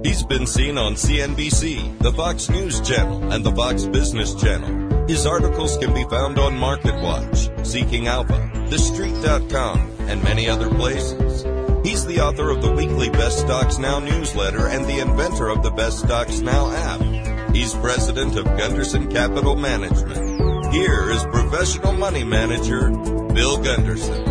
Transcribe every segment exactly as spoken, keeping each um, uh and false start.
He's been seen on C N B C, the Fox News Channel, and the Fox Business Channel. His articles can be found on MarketWatch, Seeking Alpha, The Street dot com, and many other places. He's the author of the weekly Best Stocks Now newsletter and the inventor of the Best Stocks Now app. He's president of Gunderson Capital Management. Here is professional money manager, Bill Gunderson.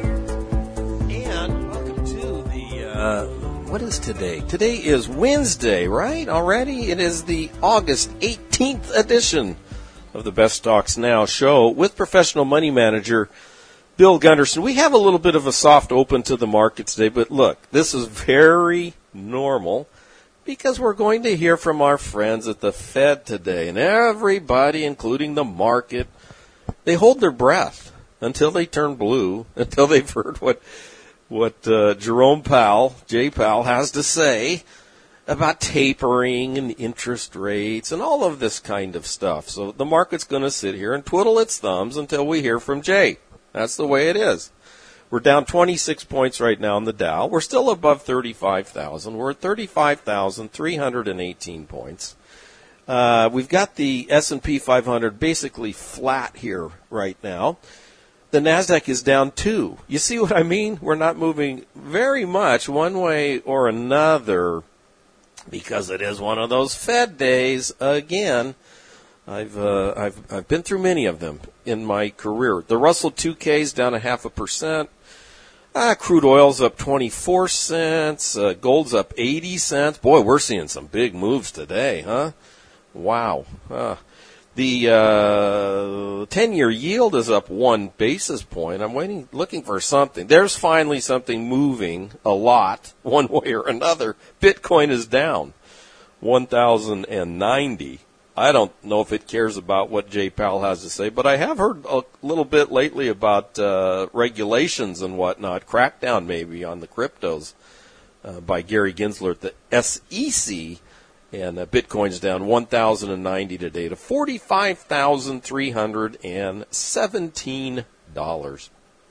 And welcome to the, uh, what is today? Today is Wednesday, right? Already? It is the August eighteenth edition of the Best Stocks Now show with professional money manager Bill Gunderson. We have a little bit of a soft open to the market today, but look, this is very normal because we're going to hear from our friends at the Fed today. And everybody, including the market, they hold their breath until they turn blue, until they've heard what what uh, Jerome Powell, Jay Powell, has to say about tapering and interest rates and all of this kind of stuff. So the market's going to sit here and twiddle its thumbs until we hear from Jay. That's the way it is. We're down twenty-six points right now in the Dow. We're still above thirty-five thousand. We're at thirty-five thousand three hundred eighteen points. Uh, we've got the S and P five hundred basically flat here right now. The NASDAQ is down two. You see what I mean? We're not moving very much one way or another because it is one of those Fed days again. I've uh, I've I've been through many of them in my career. The Russell two K is down a half a percent. Uh, crude oil's up twenty-four cents. Uh, gold's up eighty cents. Boy, we're seeing some big moves today, huh? Wow. Uh, the uh, ten-year yield is up one basis point. I'm waiting, looking for something. There's finally something moving a lot, one way or another. Bitcoin is down one thousand ninety. I don't know if it cares about what Jay Powell has to say, but I have heard a little bit lately about uh, regulations and whatnot, crackdown maybe on the cryptos uh, by Gary Gensler at the S E C, and uh, Bitcoin's down one thousand ninety today to forty-five thousand three hundred seventeen dollars.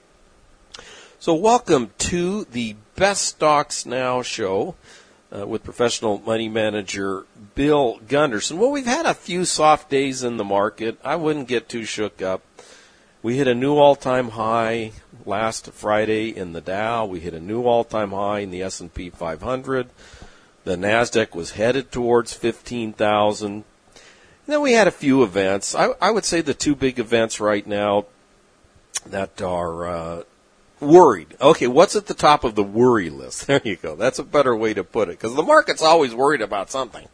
So welcome to the Best Stocks Now show. Uh, with professional money manager Bill Gunderson. Well, we've had a few soft days in the market. I wouldn't get too shook up. We hit a new all-time high last Friday in the Dow. We hit a new all-time high in the S and P five hundred. The NASDAQ was headed towards fifteen thousand. Then we had a few events. I, I would say the two big events right now that are uh, worried. Okay, what's at the top of the worry list? There you go. That's a better way to put it, because the market's always worried about something.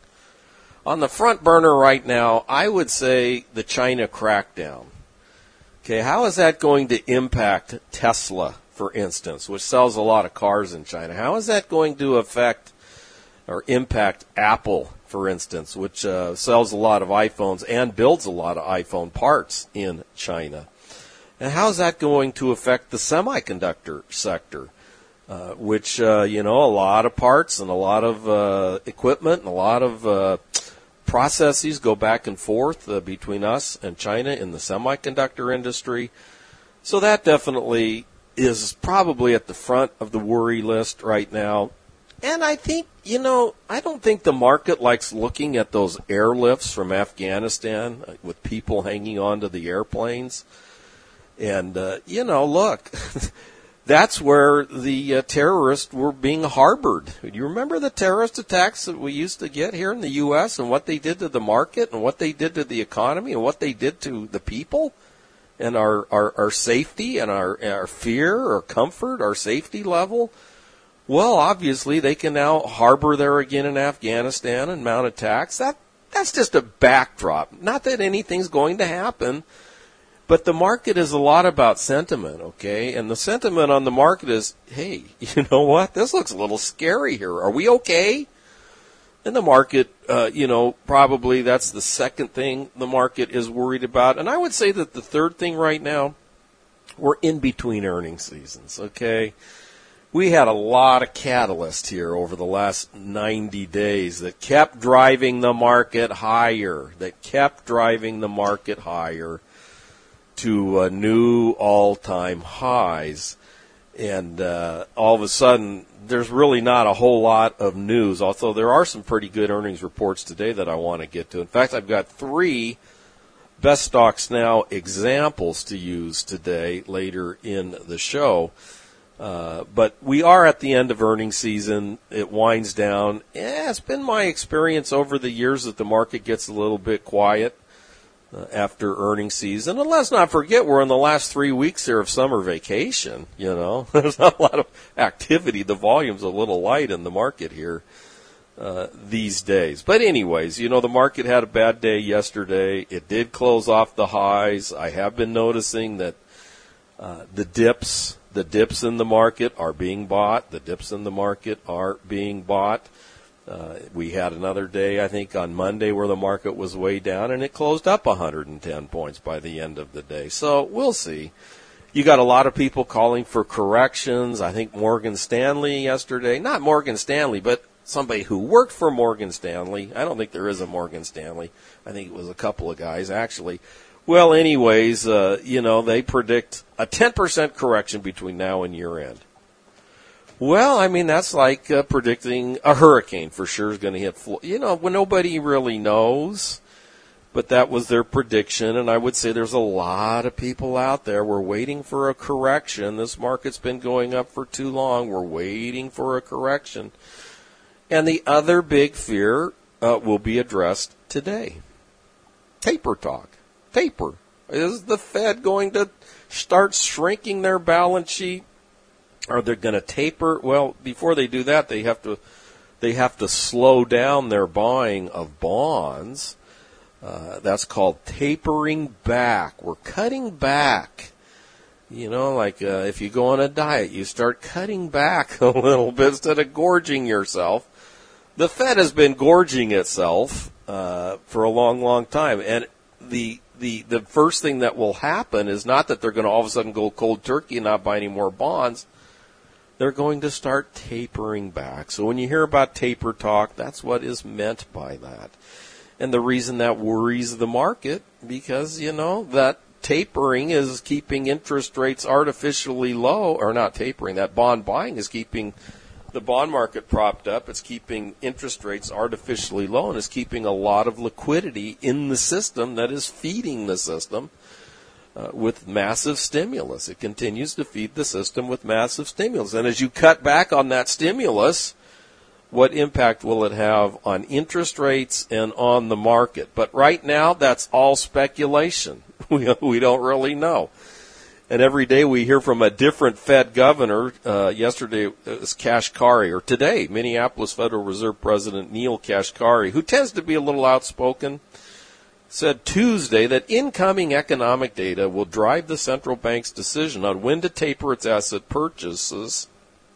On the front burner right now, I would say the China crackdown. Okay, how is that going to impact Tesla, for instance, which sells a lot of cars in China? How is that going to affect or impact Apple, for instance, which uh, sells a lot of iPhones and builds a lot of iPhone parts in China? And how's that going to affect the semiconductor sector, uh, which, uh, you know, a lot of parts and a lot of uh, equipment and a lot of uh, processes go back and forth uh, between us and China in the semiconductor industry. So that definitely is probably at the front of the worry list right now. And I think, you know, I don't think the market likes looking at those airlifts from Afghanistan uh, with people hanging onto the airplanes. And, uh, you know, look, that's where the uh, terrorists were being harbored. Do you remember the terrorist attacks that we used to get here in the U S and what they did to the market and what they did to the economy and what they did to the people and our, our, our safety and our, our fear or comfort, our safety level? Well, obviously, they can now harbor there again in Afghanistan and mount attacks. That that's just a backdrop. Not that anything's going to happen. But the market is a lot about sentiment, okay? And the sentiment on the market is, hey, you know what? This looks a little scary here. Are we okay? And the market, uh, you know, probably that's the second thing the market is worried about. And I would say that the third thing right now, we're in between earnings seasons, okay? We had a lot of catalyst here over the last ninety days that kept driving the market higher, that kept driving the market higher to uh, new all-time highs. And uh, all of a sudden, there's really not a whole lot of news, although there are some pretty good earnings reports today that I want to get to. In fact, I've got three Best Stocks Now examples to use today later in the show. Uh, but we are at the end of earnings season. It winds down. Yeah, it's been my experience over the years that the market gets a little bit quiet uh, after earnings season. And let's not forget, we're in the last three weeks here of summer vacation. You know, there's not a lot of activity. The volume's a little light in the market here uh, these days. But anyways, you know, the market had a bad day yesterday. It did close off the highs. I have been noticing that uh, the dips... The dips in the market are being bought. The dips in the market are being bought. Uh, we had another day, I think, on Monday where the market was way down, and it closed up one hundred ten points by the end of the day. So we'll see. You got a lot of people calling for corrections. I think Morgan Stanley yesterday, not Morgan Stanley, but somebody who worked for Morgan Stanley. I don't think there is a Morgan Stanley. I think it was a couple of guys, actually. Well, anyways, uh, you know, they predict a ten percent correction between now and year end. Well, I mean, that's like uh, predicting a hurricane for sure is going to hit, Florida. You know, when nobody really knows, but that was their prediction. And I would say there's a lot of people out there. We're waiting for a correction. This market's been going up for too long. We're waiting for a correction. And the other big fear uh, will be addressed today. Taper talk. Taper. Is the Fed going to start shrinking their balance sheet? Are they going to taper? Well, before they do that, they have to they have to slow down their buying of bonds. Uh, that's called tapering back. We're cutting back. You know, like uh, if you go on a diet, you start cutting back a little bit instead of gorging yourself. The Fed has been gorging itself uh, for a long, long time, and the The, the first thing that will happen is not that they're going to all of a sudden go cold turkey and not buy any more bonds. They're going to start tapering back. So when you hear about taper talk, that's what is meant by that. And the reason that worries the market, because, you know, that tapering is keeping interest rates artificially low, or not tapering, that bond buying is keeping the bond market propped up. It's keeping interest rates artificially low, and it's keeping a lot of liquidity in the system that is feeding the system uh, with massive stimulus. It continues to feed the system with massive stimulus. And as you cut back on that stimulus, what impact will it have on interest rates and on the market? But right now, that's all speculation. We, we don't really know. And every day we hear from a different Fed governor. Uh, yesterday it was Kashkari, or today, Minneapolis Federal Reserve President Neil Kashkari, who tends to be a little outspoken, said Tuesday that incoming economic data will drive the central bank's decision on when to taper its asset purchases,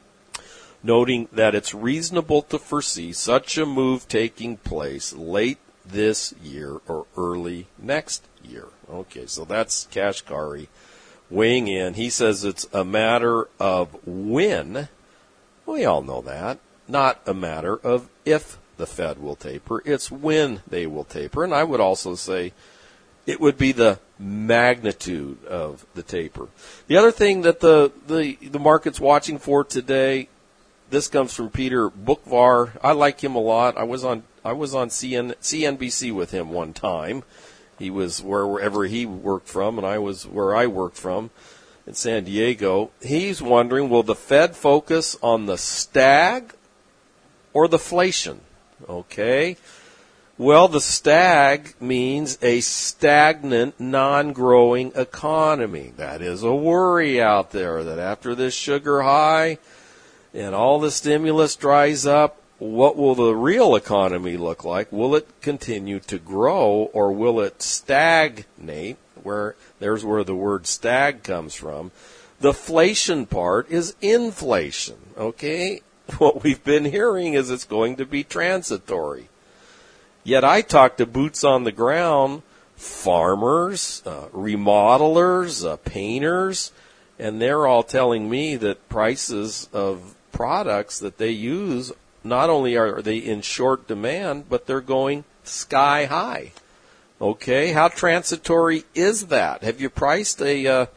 noting that it's reasonable to foresee such a move taking place late this year or early next year. Okay, so that's Kashkari weighing in. He says it's a matter of when. We all know that. Not a matter of if the Fed will taper. It's when they will taper. And I would also say it would be the magnitude of the taper. The other thing that the, the, the market's watching for today, this comes from Peter Boockvar. I like him a lot. I was on I was on C N, C N B C with him one time. He was wherever he worked from, and I was where I worked from in San Diego. He's wondering, will the Fed focus on the stag or the flation? Okay. Well, the stag means a stagnant, non-growing economy. That is a worry out there, that after this sugar high and all the stimulus dries up, what will the real economy look like? Will it continue to grow, or will it stagnate? Where there's where the word stag comes from. The flation part is inflation, okay? What we've been hearing is it's going to be transitory. Yet I talk to boots on the ground, farmers, uh, remodelers, uh, painters, and they're all telling me that prices of products that they use, not only are they in short demand, but they're going sky high. Okay, how transitory is that? Have you priced a uh,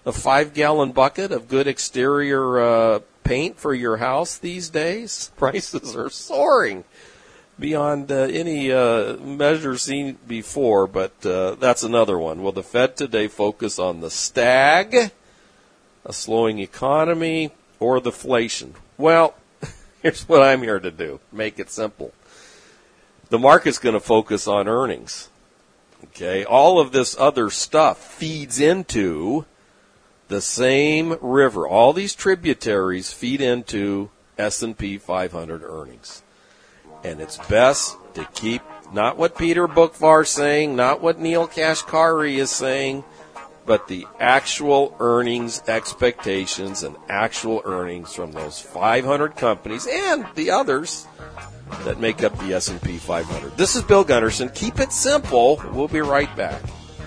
a five-gallon bucket of good exterior uh, paint for your house these days? Prices are soaring beyond uh, any uh, measure seen before, but uh, that's another one. Will the Fed today focus on the stag, a slowing economy, or the inflation? Well, here's what I'm here to do. Make it simple. The market's going to focus on earnings. Okay, all of this other stuff feeds into the same river. All these tributaries feed into S and P five hundred earnings. And it's best to keep not what Peter Bookvar is saying, not what Neil Kashkari is saying, but the actual earnings expectations and actual earnings from those five hundred companies and the others that make up the S and P five hundred. This is Bill Gunderson. Keep it simple. We'll be right back.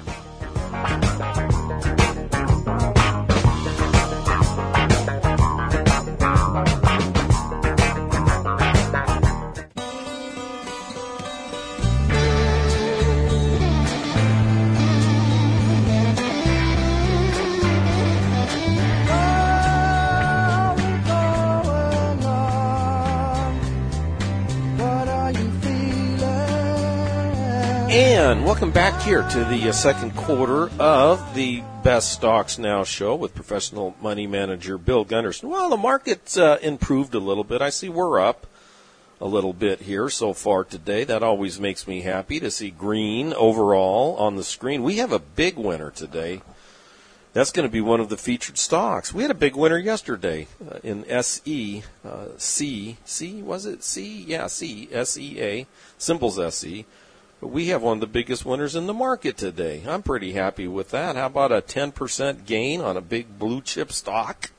And welcome back here to the uh, second quarter of the Best Stocks Now show with professional money manager Bill Gunderson. Well, the market's uh, improved a little bit. I see we're up a little bit here so far today. That always makes me happy to see green overall on the screen. We have a big winner today. That's going to be one of the featured stocks. We had a big winner yesterday uh, in S E, uh, C, C, was it C? Yeah, C, S E A, symbols S E. But we have one of the biggest winners in the market today. I'm pretty happy with that. How about a ten percent gain on a big blue chip stock?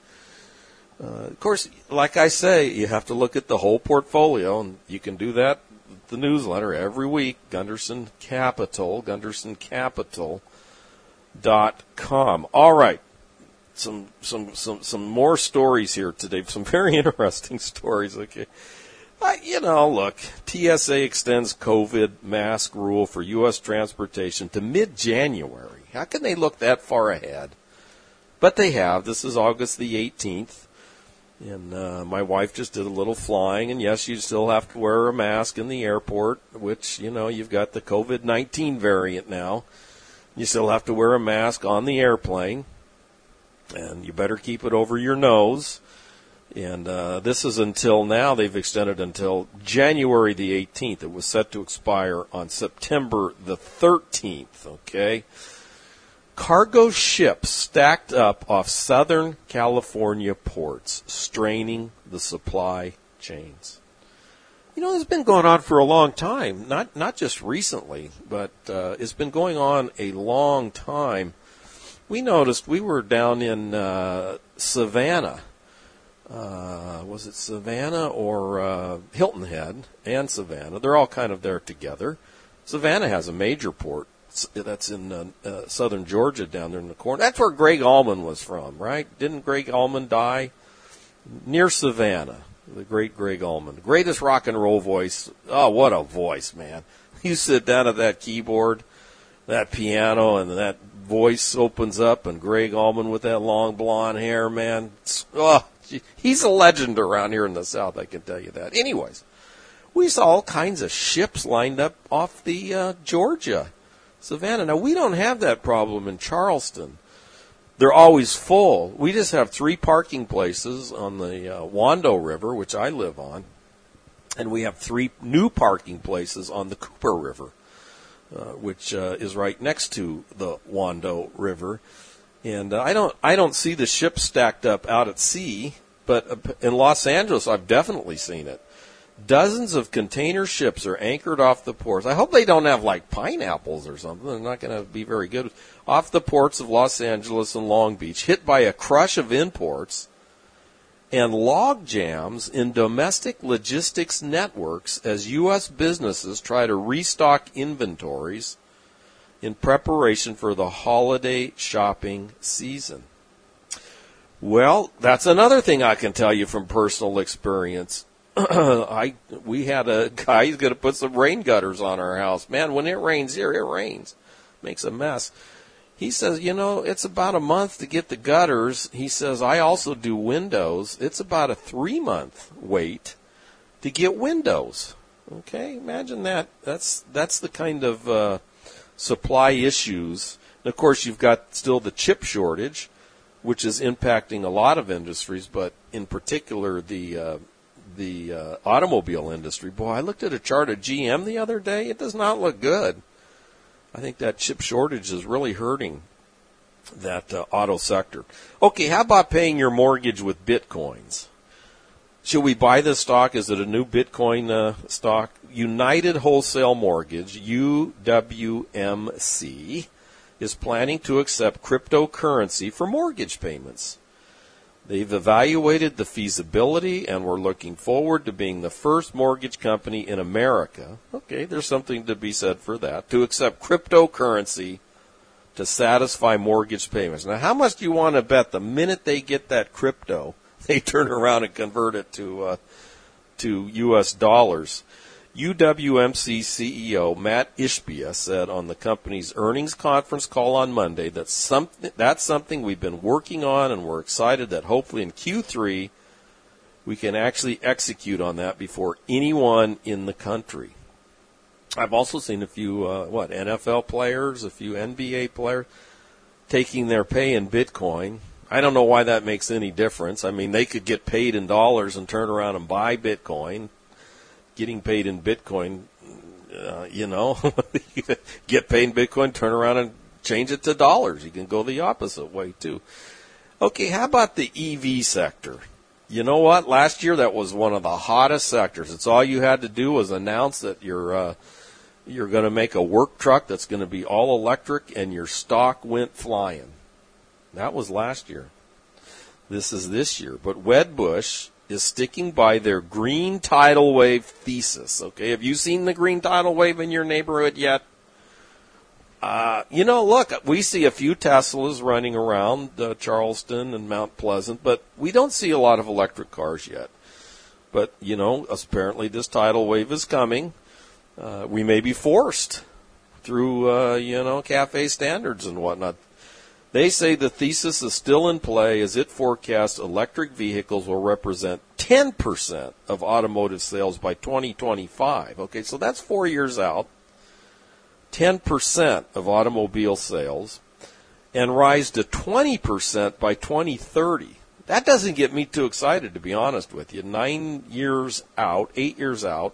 Uh, of course, like I say, you have to look at the whole portfolio, and you can do that with the newsletter every week, Gunderson Capital, gunderson capital dot com. All right. Some, some, some, some more stories here today, some very interesting stories, okay. Uh, you know, look, T S A extends COVID mask rule for U S transportation to mid-January. How can they look that far ahead? But they have. This is August the eighteenth. And uh, my wife just did a little flying. And, yes, you still have to wear a mask in the airport, which, you know, you've got the COVID nineteen variant now. You still have to wear a mask on the airplane. And you better keep it over your nose. And uh, this is until now. They've extended until January the eighteenth. It was set to expire on September the thirteenth, okay? Cargo ships stacked up off Southern California ports, straining the supply chains. You know, it's been going on for a long time, not not just recently, but uh, it's been going on a long time. We noticed we were down in uh, Savannah. Uh, was it Savannah or uh, Hilton Head and Savannah? They're all kind of there together. Savannah has a major port. That's in uh, uh, southern Georgia down there in the corner. That's where Greg Allman was from, right? Didn't Greg Allman die? Near Savannah, the great Greg Allman. The greatest rock and roll voice. Oh, what a voice, man. You sit down at that keyboard, that piano, and that voice opens up, and Greg Allman with that long blonde hair, man. Oh, he's a legend around here in the South, I can tell you that. Anyways, we saw all kinds of ships lined up off the uh, Georgia, Savannah. Now, we don't have that problem in Charleston. They're always full. We just have three parking places on the uh, Wando River, which I live on, and we have three new parking places on the Cooper River, uh, which uh, is right next to the Wando River. And uh, I don't I don't see the ships stacked up out at sea, but uh, in Los Angeles, I've definitely seen it. Dozens of container ships are anchored off the ports. I hope they don't have, like, pineapples or something. They're not going to be very good. Off the ports of Los Angeles and Long Beach, hit by a crush of imports and log jams in domestic logistics networks as U S businesses try to restock inventories in preparation for the holiday shopping season. Well, that's another thing I can tell you from personal experience. I we had a guy, he's going to put some rain gutters on our house. Man, when it rains here, it rains. Makes a mess. He says, you know, it's about a month to get the gutters. He says, I also do windows. It's about a three-month wait to get windows. Okay, imagine that. That's that's the kind of uh, supply issues. And, of course, you've got still the chip shortage, which is impacting a lot of industries, but in particular the uh, the uh, automobile industry. Boy, I looked at a chart of G M the other day. It does not look good. I think that chip shortage is really hurting that uh, auto sector. Okay, how about paying your mortgage with Bitcoins? Should we buy this stock? Is it a new Bitcoin uh, stock? United Wholesale Mortgage, U W M C, is planning to accept cryptocurrency for mortgage payments. They've evaluated the feasibility, and we're looking forward to being the first mortgage company in America, okay, there's something to be said for that, to accept cryptocurrency to satisfy mortgage payments. Now, how much do you want to bet the minute they get that crypto, they turn around and convert it to uh, to U S dollars? U W M C C E O Matt Ishbia said on the company's earnings conference call on Monday that something, that's something we've been working on, and we're excited that hopefully in Q three we can actually execute on that before anyone in the country. I've also seen a few, uh, what, N F L players, a few N B A players taking their pay in Bitcoin. I don't know why that makes any difference. I mean, they could get paid in dollars and turn around and buy Bitcoin. Getting paid in Bitcoin, uh, you know, get paid in Bitcoin, turn around and change it to dollars. You can go the opposite way, too. Okay, how about the E V sector? You know what? Last year, that was one of the hottest sectors. It's all you had to do was announce that you're, uh, you're going to make a work truck that's going to be all electric, and your stock went flying. That was last year. This is this year. But Wedbush is sticking by their green tidal wave thesis. Okay, have you seen the green tidal wave in your neighborhood yet? Uh, you know, look, we see a few Teslas running around uh, Charleston and Mount Pleasant, but we don't see a lot of electric cars yet. But, you know, apparently this tidal wave is coming. Uh, we may be forced through, uh, you know, cafe standards and whatnot. They say the thesis is still in play as it forecasts electric vehicles will represent ten percent of automotive sales by twenty twenty-five. Okay, so that's four years out. ten percent of automobile sales, and rise to twenty percent by twenty thirty. That doesn't get me too excited, to be honest with you. Nine years out, eight years out,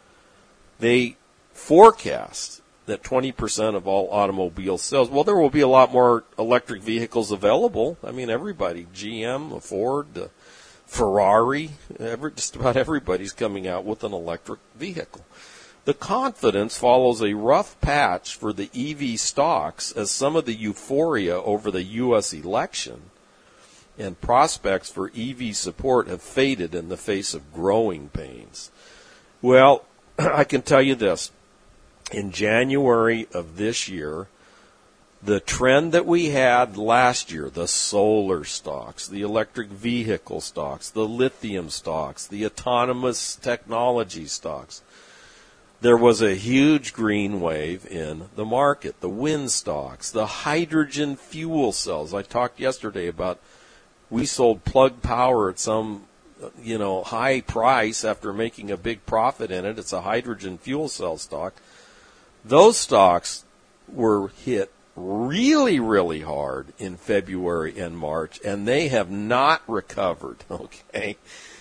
they forecast that twenty percent of all automobile sales, well, there will be a lot more electric vehicles available. I mean, everybody, G M, Ford, uh, Ferrari, every, just about everybody's coming out with an electric vehicle. The confidence follows a rough patch for the E V stocks as some of the euphoria over the U S election and prospects for E V support have faded in the face of growing pains. Well, I can tell you this. In January of this year, the trend that we had last year, the solar stocks, the electric vehicle stocks, the lithium stocks, the autonomous technology stocks, there was a huge green wave in the market. The wind stocks, the hydrogen fuel cells. I talked yesterday about we sold Plug Power at some, you know, high price after making a big profit in it. It's a hydrogen fuel cell stock. Those stocks were hit really, really hard in February and March, and they have not recovered, okay?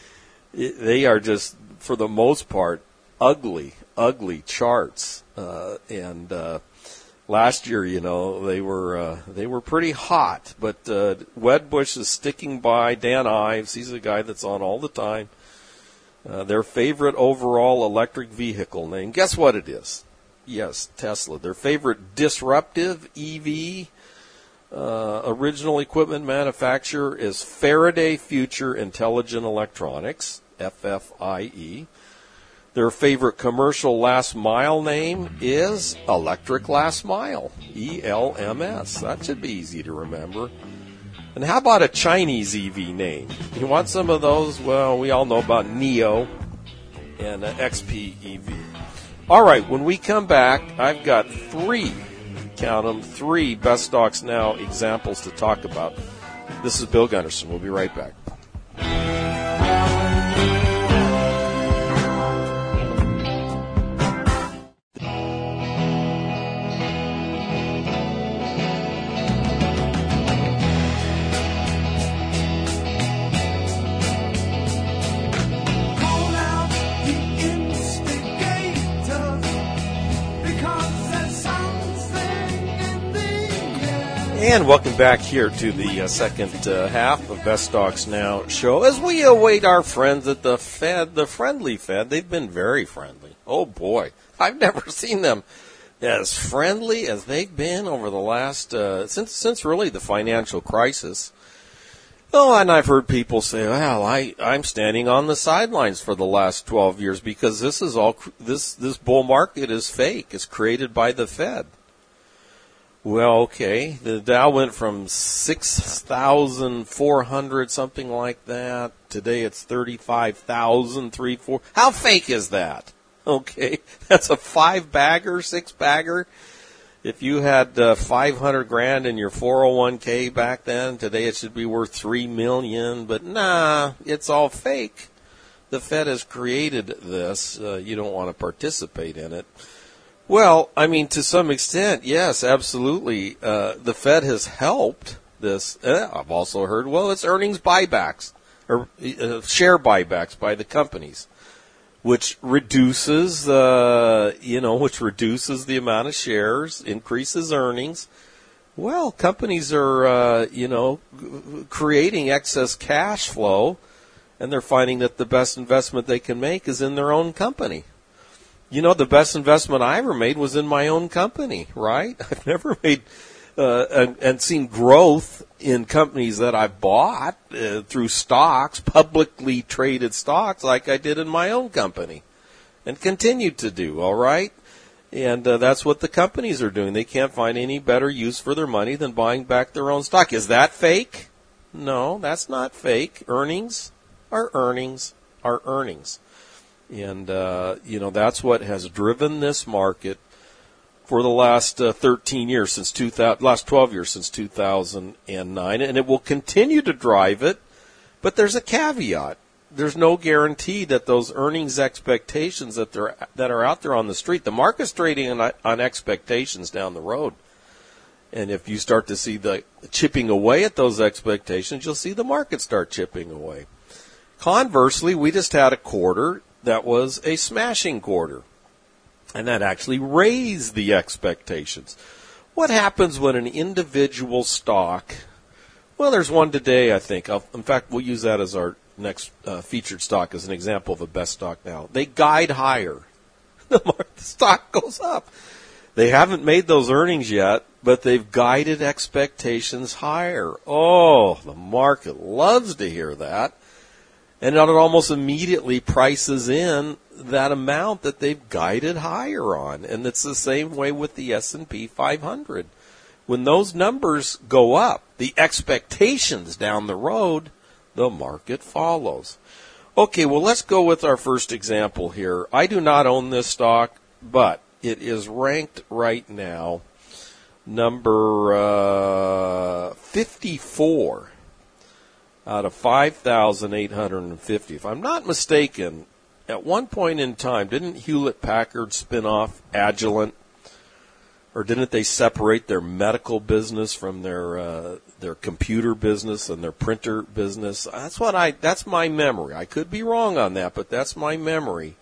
It, they are just, for the most part, ugly, ugly charts. Uh, and uh, last year, you know, they were uh, they were pretty hot, but uh, Wedbush is sticking by Dan Ives. He's a guy that's on all the time. Uh, their favorite overall electric vehicle name. Guess what it is? Yes, Tesla. Their favorite disruptive E V uh, original equipment manufacturer is Faraday Future Intelligent Electronics, F F I E. Their favorite commercial last mile name is Electric Last Mile, E L M S. That should be easy to remember. And how about a Chinese E V name? You want some of those? Well, we all know about NIO and uh, X P E V. All right, when we come back, I've got three count them, three Best Stocks Now examples to talk about. This is Bill Gunderson. We'll be right back. And welcome back here to the uh, second uh, half of Best Stocks Now show as we await our friends at the Fed, the friendly Fed. They've been very friendly. Oh, boy. I've never seen them as friendly as they've been over the last, uh, since since really the financial crisis. Oh, and I've heard people say, well, I, I'm standing on the sidelines for the last twelve years because this is all, this, this bull market is fake. It's created by the Fed. Well, okay, the Dow went from six thousand four hundred, something like that. Today it's thirty-five thousand three hundred forty. How fake is that? Okay, that's a five-bagger, six-bagger. If you had uh, five hundred grand in your four oh one k back then, today it should be worth three million. But nah, it's all fake. The Fed has created this. Uh, you don't want to participate in it. Well, I mean, to some extent, yes, absolutely. Uh, the Fed has helped this. Uh, I've also heard, well, it's earnings buybacks or uh, share buybacks by the companies, which reduces, uh, you know, which reduces the amount of shares, increases earnings. Well, companies are, uh, you know, g- creating excess cash flow, and they're finding that the best investment they can make is in their own company. You know, the best investment I ever made was in my own company, right? I've never made uh, and, and seen growth in companies that I bought uh, through stocks, publicly traded stocks, like I did in my own company, and continue to do, all right? And uh, that's what the companies are doing. They can't find any better use for their money than buying back their own stock. Is that fake? No, that's not fake. Earnings are earnings are earnings. And, uh, you know, that's what has driven this market for the last uh, thirteen years, since two thousand, last twelve years, since two thousand nine. And it will continue to drive it, but there's a caveat. There's no guarantee that those earnings expectations that, they're, that are out there on the street, the market's trading on, on expectations down the road. And if you start to see the chipping away at those expectations, you'll see the market start chipping away. Conversely, we just had a quarter that was a smashing quarter, and that actually raised the expectations. What happens when an individual stock, well, there's one today, I think. I'll, in fact, we'll use that as our next uh, featured stock as an example of a best stock now. They guide higher. The, market, the stock goes up. They haven't made those earnings yet, but they've guided expectations higher. Oh, the market loves to hear that. And it almost immediately prices in that amount that they've guided higher on. And it's the same way with the S and P five hundred. When those numbers go up, the expectations down the road, the market follows. Okay, well, let's go with our first example here. I do not own this stock, but it is ranked right now number uh, fifty-four. Out of five thousand eight hundred fifty. If I'm not mistaken, at one point in time, didn't Hewlett-Packard spin off Agilent? Or didn't they separate their medical business from their uh, their computer business and their printer business? That's what I. That's my memory. I could be wrong on that, but that's my memory.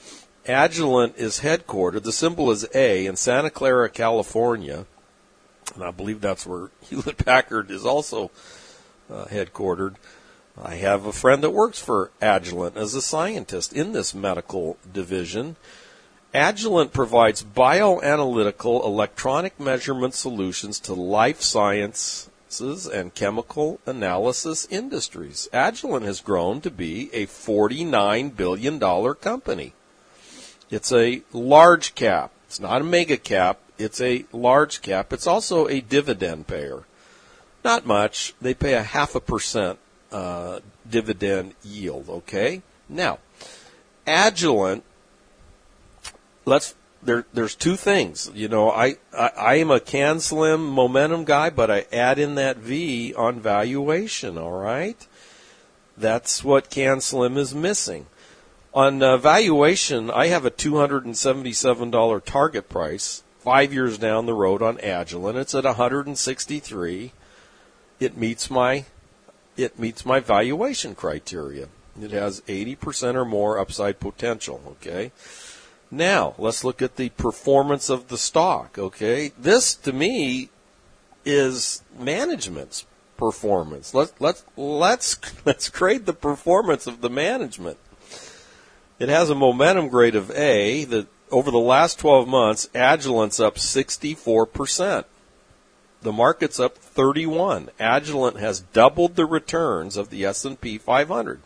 Agilent is headquartered. The symbol is A in Santa Clara, California, and I believe that's where Hewlett-Packard is also Uh, headquartered. I have a friend that works for Agilent as a scientist in this medical division. Agilent provides bioanalytical electronic measurement solutions to life sciences and chemical analysis industries. Agilent has grown to be a forty-nine billion dollars company. It's a large cap. It's not a mega cap. It's a large cap. It's also a dividend payer. Not much. They pay a half a percent uh, dividend yield, okay? Now, Agilent, let's there, there's two things. You know, I, I, I am a CanSlim momentum guy, but I add in that V on valuation, all right? That's what CanSlim is missing. On uh, valuation, I have a two hundred seventy-seven dollars target price five years down the road on Agilent. It's at one hundred sixty-three. It meets my it meets my valuation criteria. It has eighty percent or more upside potential, okay? Now, let's look at the performance of the stock, okay? This, to me, is management's performance. Let's let's let's let's grade the performance of the management. It has a momentum grade of A. That over the last twelve months, Agilent's up sixty-four percent. The market's up thirty-one. Agilent has doubled the returns of the S and P five hundred.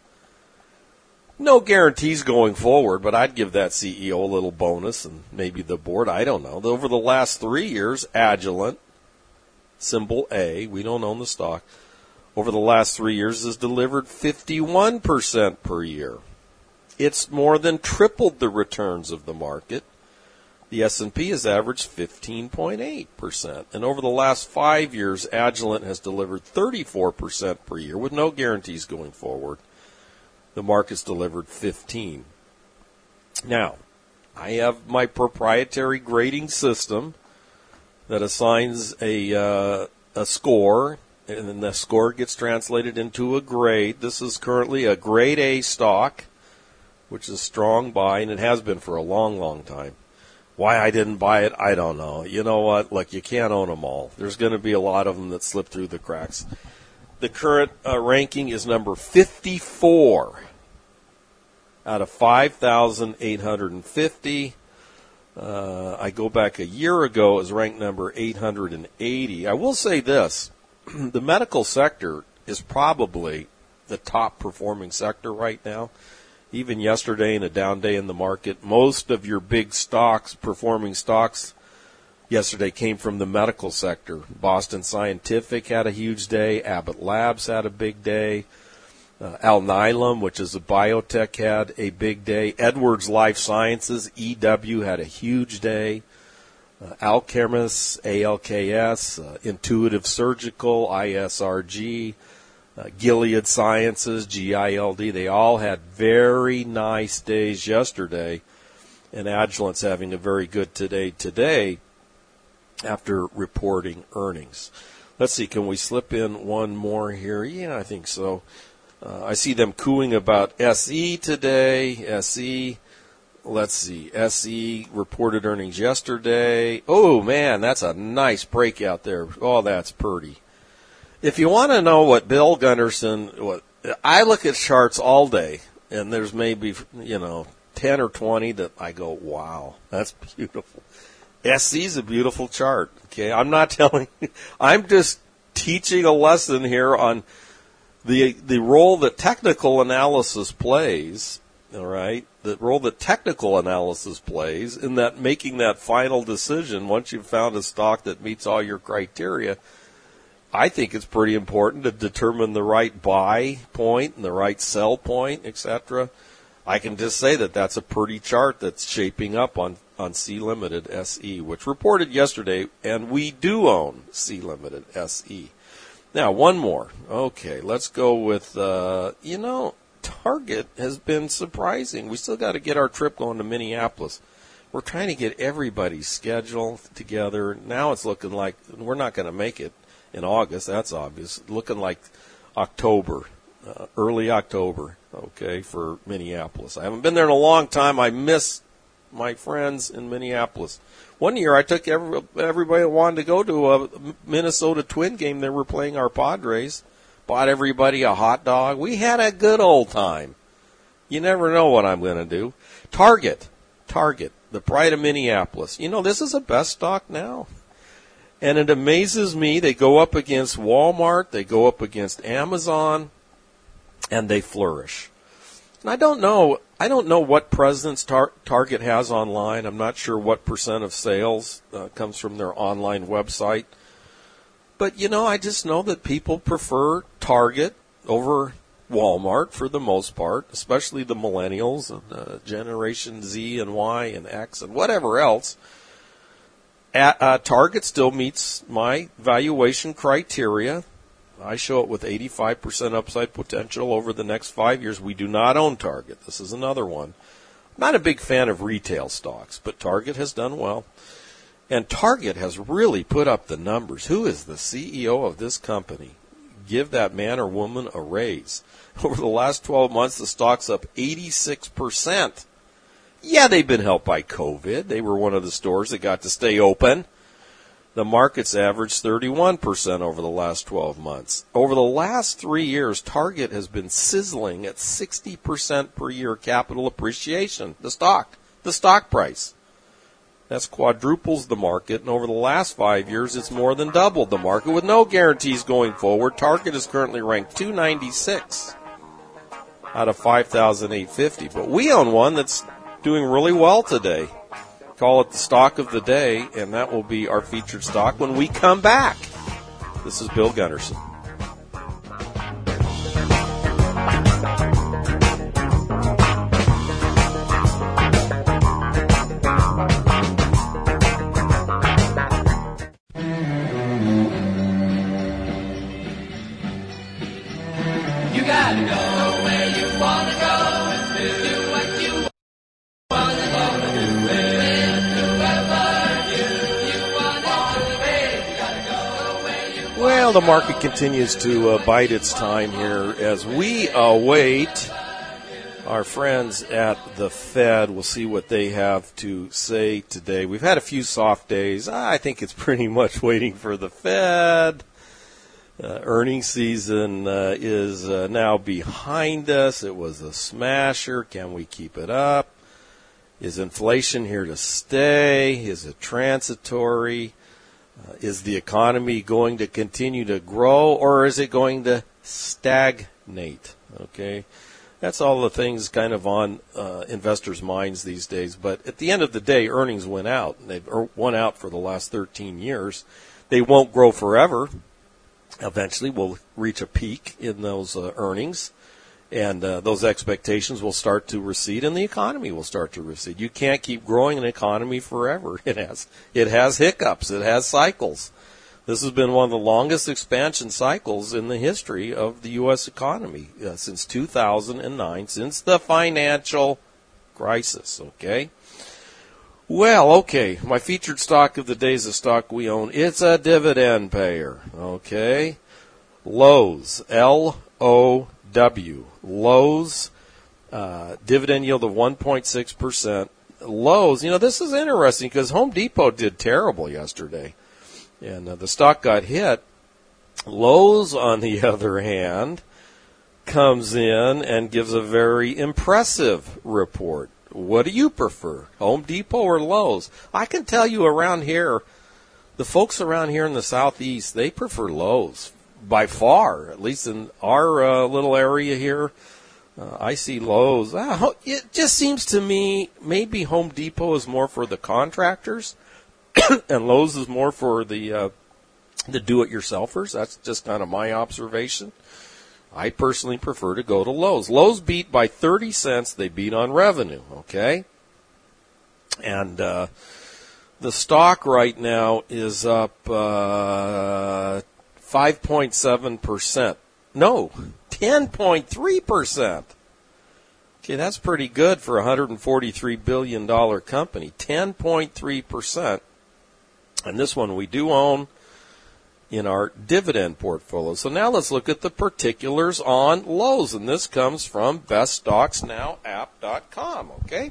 No guarantees going forward, but I'd give that C E O a little bonus, and maybe the board, I don't know. Over the last three years, Agilent, symbol A, we don't own the stock, over the last three years has delivered fifty-one percent per year. It's more than tripled the returns of the market. The S and P has averaged fifteen point eight percent. And over the last five years, Agilent has delivered thirty-four percent per year with no guarantees going forward. The market's delivered fifteen. Now, I have my proprietary grading system that assigns a uh, a score, and then the score gets translated into a grade. This is currently a grade A stock, which is a strong buy, and it has been for a long, long time. Why I didn't buy it, I don't know. You know what? Look, you can't own them all. There's going to be a lot of them that slip through the cracks. The current uh, ranking is number fifty-four out of five thousand eight hundred fifty. Uh, I go back a year ago, it was ranked number eight hundred eighty. I will say this. The medical sector is probably the top performing sector right now. Even yesterday in a down day in the market, most of your big stocks, performing stocks, yesterday came from the medical sector. Boston Scientific had a huge day. Abbott Labs had a big day. Uh, Alnylam, which is a biotech, had a big day. Edwards Life Sciences, E W, had a huge day. Uh, Alchemis, A L K S, uh, Intuitive Surgical, I S R G, Uh, Gilead Sciences, G I L D, they all had very nice days yesterday, and Agilent's having a very good today today after reporting earnings. Let's see, can we slip in one more here? Yeah, I think so. Uh, I see them cooing about S E today. S E, let's see, S E reported earnings yesterday. Oh, man, that's a nice breakout there. Oh, that's pretty. If you want to know what Bill Gunderson, what I look at charts all day, and there's maybe, you know, ten or twenty that I go, wow, that's beautiful. S E is a beautiful chart, okay? I'm not telling you, I'm just teaching a lesson here on the the role that technical analysis plays, all right? The role that technical analysis plays in that making that final decision once you've found a stock that meets all your criteria. I think it's pretty important to determine the right buy point and the right sell point, et cetera. I can just say that that's a pretty chart that's shaping up on, on C Limited S E, which reported yesterday, and we do own C Limited S E. Now, one more. Okay, let's go with, uh, you know, Target has been surprising. We still got to get our trip going to Minneapolis. We're trying to get everybody's schedule together. Now it's looking like we're not going to make it in August, that's obvious. Looking like October, uh, early October, okay, for Minneapolis. I haven't been there in a long time. I miss my friends in Minneapolis. One year I took every, everybody that wanted to go to a Minnesota Twin game. They were playing our Padres. Bought everybody a hot dog. We had a good old time. You never know what I'm going to do. Target, Target, the pride of Minneapolis. You know, this is a best stock now. And it amazes me, they go up against Walmart, they go up against Amazon, and they flourish. And I don't know, I don't know what presence tar- Target has online. I'm not sure what percent of sales uh, comes from their online website. But, you know, I just know that people prefer Target over Walmart for the most part, especially the millennials and uh, Generation Z and Y and X and whatever else. At, uh, Target still meets my valuation criteria. I show it with eighty-five percent upside potential over the next five years. We do not own Target. This is another one. Not a big fan of retail stocks, but Target has done well. And Target has really put up the numbers. Who is the C E O of this company? Give that man or woman a raise. Over the last twelve months, the stock's up eighty-six percent. Yeah, they've been helped by COVID. They were one of the stores that got to stay open. The market's averaged thirty-one percent over the last twelve months. Over the last three years, Target has been sizzling at sixty percent per year capital appreciation. The stock, the stock price. That's quadruples the market, and over the last five years, it's more than doubled the market with no guarantees going forward. Target is currently ranked two ninety-six out of five thousand eight hundred fifty. But we own one that's doing really well today. Call it the stock of the day, and that will be our featured stock when we come back. This is Bill Gunderson. You gotta go where you wanna go and do what you wanna go and do it. Whoever you, you wanna be, you gotta go where you wanna go. Well, the market continues to uh, bide its time here as we await our friends at the Fed. We'll see what they have to say today. We've had a few soft days. I think it's pretty much waiting for the Fed. Uh, earnings season uh, is uh, now behind us. It was a smasher. Can we keep it up? Is inflation here to stay? Is it transitory? Uh, is the economy going to continue to grow, or is it going to stagnate? Okay, that's all the things kind of on uh, investors' minds these days. But at the end of the day, earnings went out. They've went out for the last thirteen years. They won't grow forever. Eventually, we'll reach a peak in those uh, earnings, and uh, those expectations will start to recede, and the economy will start to recede. You can't keep growing an economy forever. It has it has hiccups. It has cycles. This has been one of the longest expansion cycles in the history of the U S economy uh, since two thousand nine, since the financial crisis. Okay. Well, okay, my featured stock of the day is a stock we own. It's a dividend payer, okay? Lowe's, L O W. Lowe's, uh, dividend yield of one point six percent. Lowe's, you know, this is interesting because Home Depot did terrible yesterday, and uh, the stock got hit. Lowe's, on the other hand, comes in and gives a very impressive report. What do you prefer, Home Depot or Lowe's? I can tell you around here, the folks around here in the Southeast, they prefer Lowe's by far, at least in our uh, little area here. Uh, I see Lowe's. Uh, it just seems to me maybe Home Depot is more for the contractors and Lowe's is more for the, uh, the do-it-yourselfers. That's just kind of my observation. I personally prefer to go to Lowe's. Lowe's beat by thirty cents. They beat on revenue, okay? And uh, the stock right now is up uh, five point seven percent. No, ten point three percent. Okay, that's pretty good for a one hundred forty-three billion dollars company. ten point three percent. And this one we do own in our dividend portfolio. So now let's look at the particulars on Lowe's, and this comes from best stocks now app dot com, okay?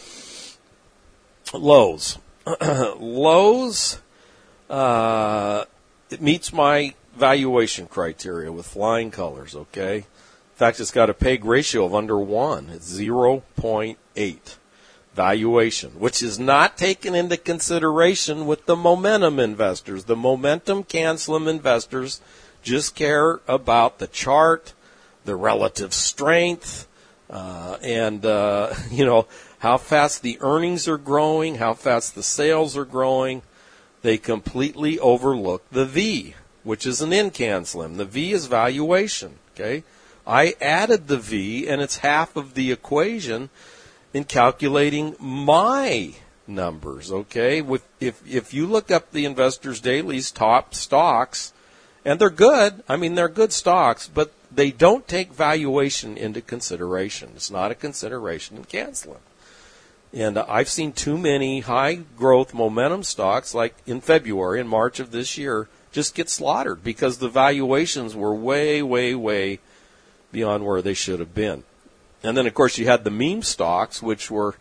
Lowe's. Lowe's, uh, it meets my valuation criteria with flying colors, okay? In fact, it's got a P E G ratio of under one. It's zero point eight. Valuation, which is not taken into consideration with the momentum investors. The momentum canceling investors just care about the chart, the relative strength, uh, and, uh, you know, how fast the earnings are growing, how fast the sales are growing. They completely overlook the V, which is an in-can slim. The V is valuation, okay? I added the V, and it's half of the equation in calculating my numbers, okay? With, if, if you look up the Investors Daily's top stocks, and they're good, I mean, they're good stocks, but they don't take valuation into consideration. It's not a consideration in canceling. And uh, I've seen too many high-growth momentum stocks, like in February and March of this year, just get slaughtered because the valuations were way, way, way beyond where they should have been. And then, of course, you had the meme stocks, which were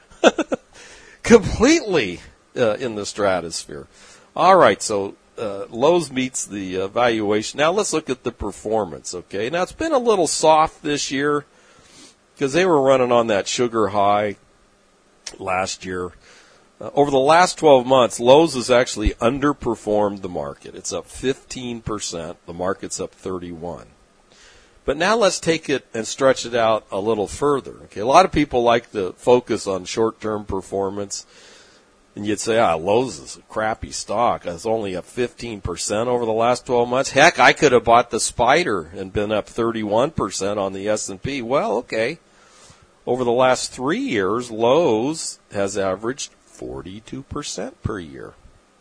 completely uh, in the stratosphere. All right, so uh, Lowe's meets the uh, valuation. Now let's look at the performance, okay? Now, it's been a little soft this year because they were running on that sugar high last year. Uh, over the last twelve months, Lowe's has actually underperformed the market. It's up fifteen percent. The market's up thirty-one. But now let's take it and stretch it out a little further. Okay, a lot of people like to focus on short-term performance, and you'd say, ah, Lowe's is a crappy stock. It's only up fifteen percent over the last twelve months. Heck, I could have bought the Spider and been up thirty-one percent on the S and P. Well, okay. Over the last three years, Lowe's has averaged forty-two percent per year.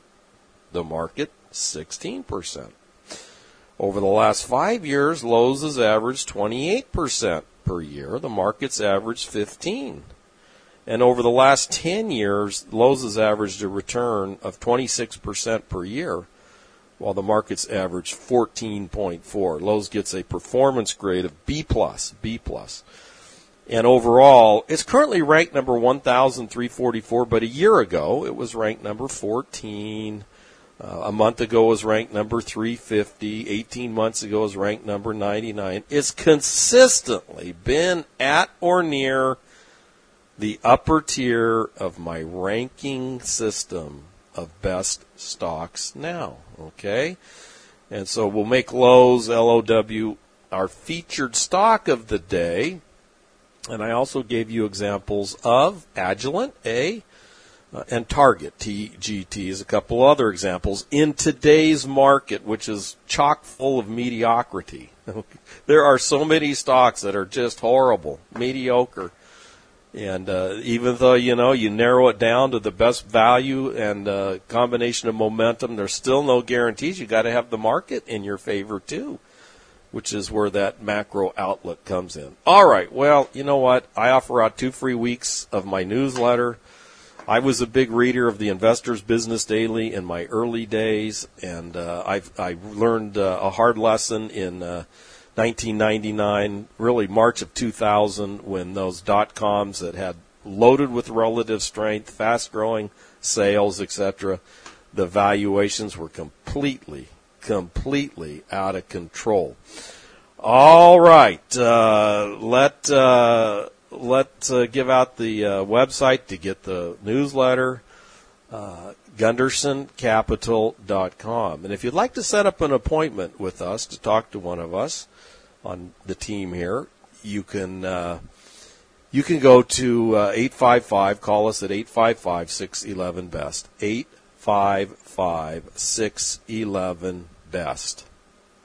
The market, sixteen percent. Over the last five years, Lowe's has averaged twenty-eight percent per year. The market's averaged fifteen percent. And over the last ten years, Lowe's has averaged a return of twenty-six percent per year, while the market's averaged fourteen point four. Lowe's gets a performance grade of B plus, B plus. And overall, it's currently ranked number one thousand three hundred forty-four, but a year ago it was ranked number fourteen. Uh, a month ago it was ranked number three hundred fifty. eighteen months ago it was ranked number ninety-nine. It's consistently been at or near the upper tier of my ranking system of best stocks now, okay? And so we'll make Lowe's, L O W, our featured stock of the day. And I also gave you examples of Agilent, A, uh, and Target, T G T, is a couple other examples in today's market, which is chock full of mediocrity. There are so many stocks that are just horrible, mediocre. And uh, even though, you know, you narrow it down to the best value and uh, combination of momentum, there's still no guarantees. You got to have the market in your favor, too, which is where that macro outlook comes in. All right, well, you know what? I offer out two free weeks of my newsletter. I was a big reader of the Investors Business Daily in my early days, and uh, I've, I learned uh, a hard lesson in uh, nineteen ninety-nine, really March of two thousand, when those dot-coms that had loaded with relative strength, fast-growing sales, et cetera, the valuations were completely completely out of control. All right, uh, let uh, let uh, give out the uh, website to get the newsletter, uh, Gunderson Capital dot com. And if you'd like to set up an appointment with us to talk to one of us on the team here, you can uh, you can go to uh, eight five five. Call us at eight five five, six one one, B E S T. eight five five, six one one, B E S T.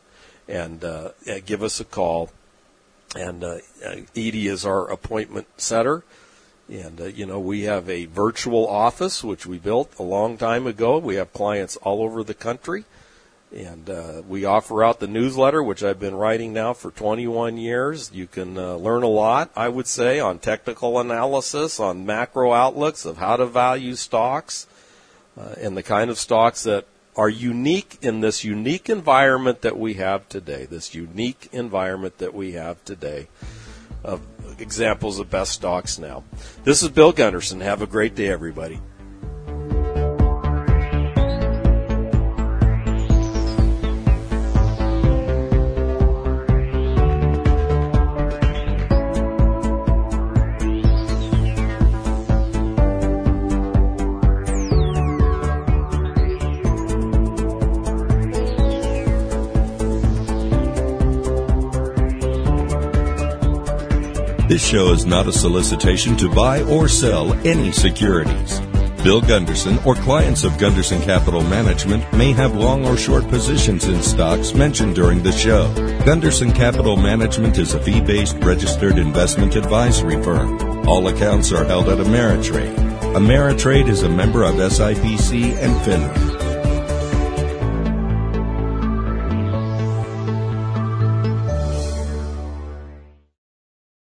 And uh, give us a call. And uh, Edie is our appointment setter. And, uh, you know, we have a virtual office, which we built a long time ago. We have clients all over the country. And uh, we offer out the newsletter, which I've been writing now for twenty-one years. You can uh, learn a lot, I would say, on technical analysis, on macro outlooks of how to value stocks, uh, and the kind of stocks that are unique in this unique environment that we have today, this unique environment that we have today of examples of best stocks now. This is Bill Gunderson. Have a great day, everybody. This show is not a solicitation to buy or sell any securities. Bill Gunderson or clients of Gunderson Capital Management may have long or short positions in stocks mentioned during the show. Gunderson Capital Management is a fee-based registered investment advisory firm. All accounts are held at Ameritrade. Ameritrade is a member of S I P C and FINRA.